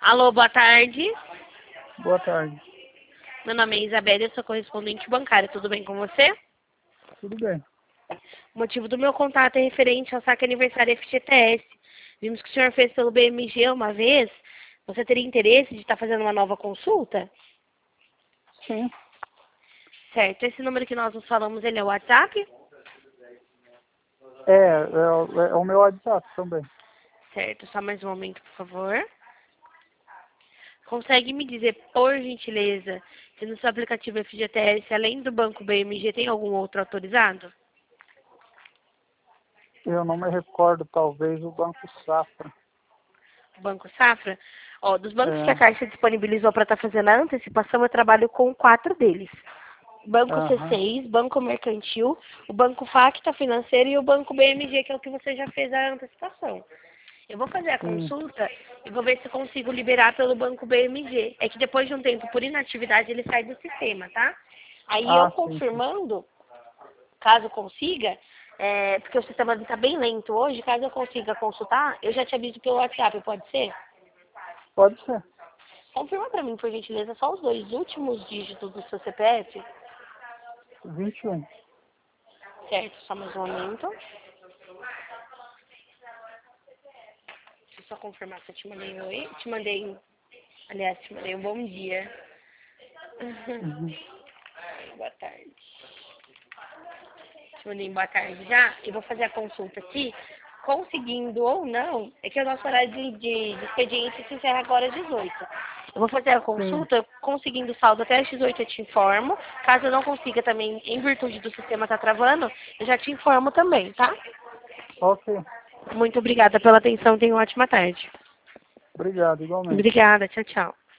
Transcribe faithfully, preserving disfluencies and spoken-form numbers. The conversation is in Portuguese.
Alô, boa tarde. Boa tarde. Meu nome é Isabela, eu sou correspondente bancária. Tudo bem com você? Tudo bem. O motivo do meu contato é referente ao saque aniversário F G T S. Vimos que o senhor fez pelo B M G uma vez. Você teria interesse de estar fazendo uma nova consulta? Sim. Certo. Esse número que nós nos falamos, ele é o WhatsApp? É, é, o- é o meu WhatsApp também. Certo. Só mais um momento, por favor. Consegue me dizer, por gentileza, se no seu aplicativo F G T S, além do banco B M G, tem algum outro autorizado? Eu não me recordo, talvez o Banco Safra. Banco Safra? Ó, dos bancos que a É. Caixa disponibilizou para estar fazendo a antecipação, eu trabalho com quatro deles. Banco C Aham. seis, Banco Mercantil, o Banco Facta Financeiro e o Banco B M G, que é o que você já fez a antecipação. Eu vou fazer a Sim. consulta e vou ver se eu consigo liberar pelo Banco B M G. É que depois de um tempo, por inatividade, ele sai do sistema, tá? Aí eu Ah, sim, sim. confirmando, caso consiga, é, porque o sistema está bem lento hoje, caso eu consiga consultar, eu já te aviso pelo WhatsApp, pode ser? Pode ser. Confirma para mim, por gentileza, só os dois últimos dígitos do seu C P F. vinte e um. Certo, só mais um momento. Deixa eu só confirmar se eu te mandei um oi. Te mandei, aliás, te mandei um bom dia. Uhum. Boa tarde. Te mandei um boa tarde já. E vou fazer a consulta aqui. Conseguindo ou não, é que o nosso horário de, de, de expediente se encerra agora às dezoito. Eu vou fazer a Sim. consulta, conseguindo saldo até às dezoito eu te informo. Caso eu não consiga também, em virtude do sistema estar travando, eu já te informo também, tá? Ok. Muito obrigada pela atenção. Tenha uma ótima tarde. Obrigado, igualmente. Obrigada. Tchau, tchau.